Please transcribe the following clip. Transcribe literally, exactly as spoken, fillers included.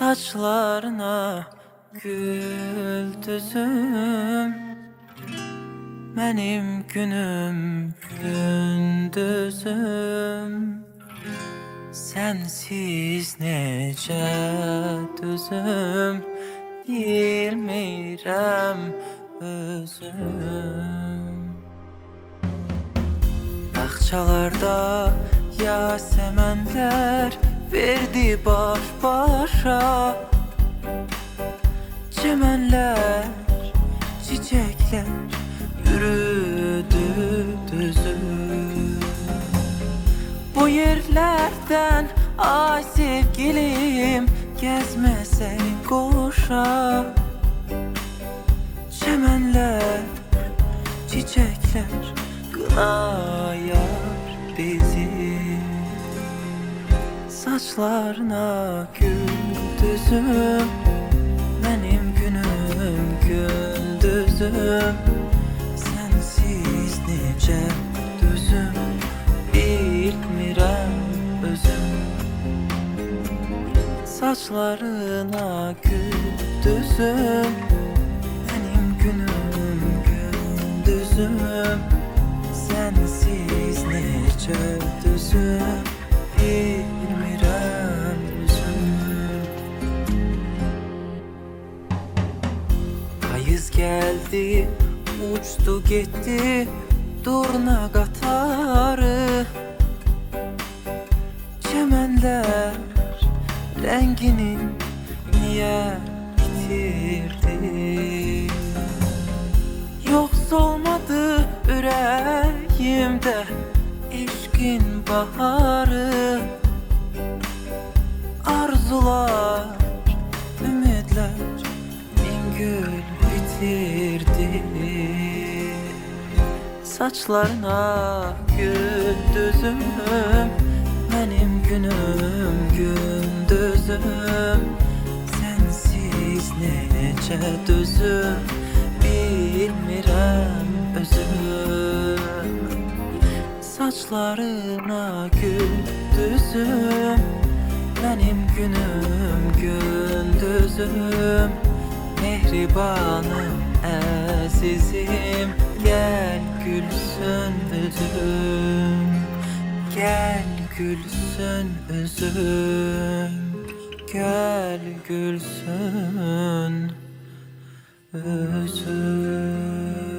Saçlarına güldüzüm, benim günüm gündüzüm. Sensiz nece düzüm, bilmirəm özüm. Bağçalarda yasemenler verdi baş başa, çemenler, çiçekler yürüdü düzüm. Bu yerlerden ay sevgilim, gezmesen koşa. Çemenler, çiçekler kınayar bizi. Saçlarına güldüzüm, benim günüm gündüzüm. Sensiz nice düzüm, bilmirəm özüm. Saçlarına güldüzüm, benim günüm gündüzüm. Sensiz nice düzüm, bilmirəm özüm. Payız geldi, uçtu gitti durna qatarı. Çemenler rengini niye bitirdi? Yoks olmadı yüreğimde eşkin baharı. Arzular, ümidler bin gül bitirdi. Saçlarına güldüzüm, benim günüm gündüzüm. Sensiz nece düzüm, bilmirəm özüm. Saçlarına güldüzüm, benim günüm gündüzüm. Mehribanım, əzizim, gel gülsün özüm. Gel gülsün özüm, gel gülsün özüm.